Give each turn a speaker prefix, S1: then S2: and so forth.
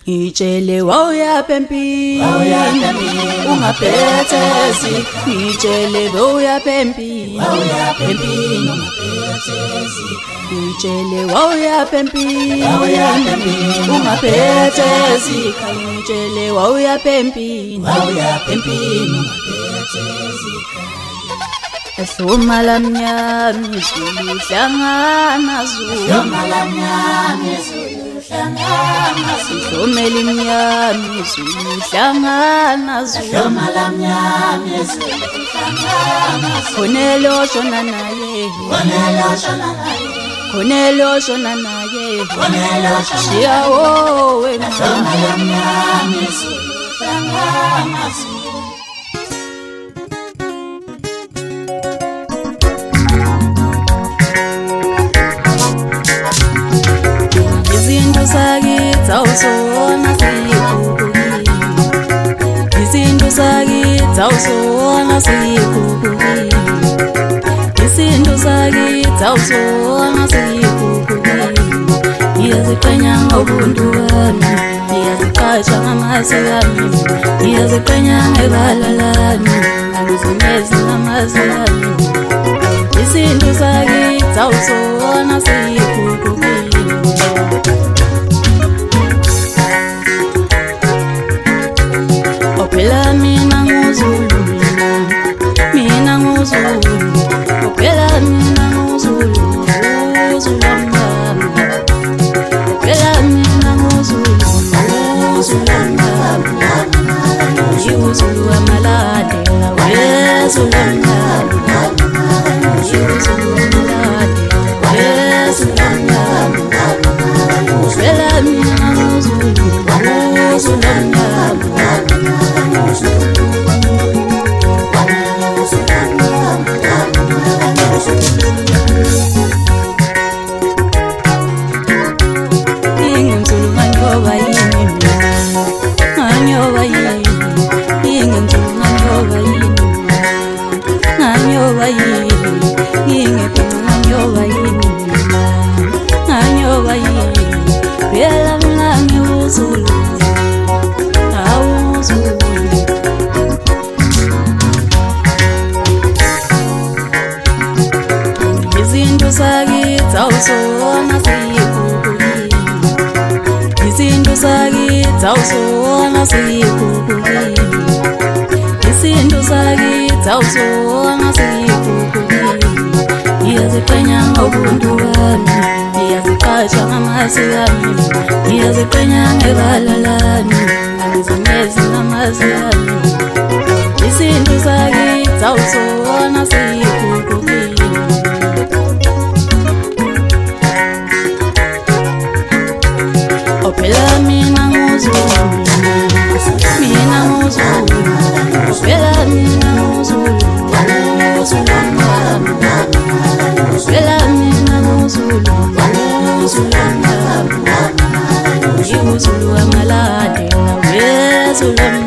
S1: Ngitshele wawuyaphi empini ungaphethe zikha ngitshele wawuyaphi empini ngitshele wawuyaphi empini ungaphethe zikha ngitshele wawuyaphi empini Ehloma lamnyama izulu hlangana zulu Ehloma lamnyama izulu hlangana zulu Ehloma limnyama izulu hlangana zulu Ehloma lamnyama izulu hlangana zulu Khonelo shona naye Khonelo shona naye Shiya wowe Ehloma lamnyama izulu hlangana zulu Sakithi awusona siyikhukhukile Izinto sakithi awusona siyikhukhukile Izinto sakithi awusona siyikhukhukile Ngiyaziqhenya ngobuntu bami Ngiyaziqhatsha ngamasiko ami Ngiyaziqhenya ngebala lami Angizimezi ngamasiko ami Izinto sakithi awusona siyikhukhukile Phela mina nguzulu Phela mina nguzulu Phela mina nguzulu Ngizulu amaladela wezulanga Ngizulu amaladela wezulanga Phela mina nguzulu Izinto sakithi awusona siyikhukhukile Izinto sakithi awusona siyikhukhukile Izinto sakithi awusona siyikhukhukile Ngiyaziqhenya ngobuntu bami Ngiyaziqhatsha ngamasiko ami Ngiyaziqhenya ngebala lami Angizimezi ngamasiko ami Izinto sakithi awusona siyikhukhukile Phela mina nguzulu Phela mina nguzulu Phela mina nguzulu Ngizulu amaladela wezulanga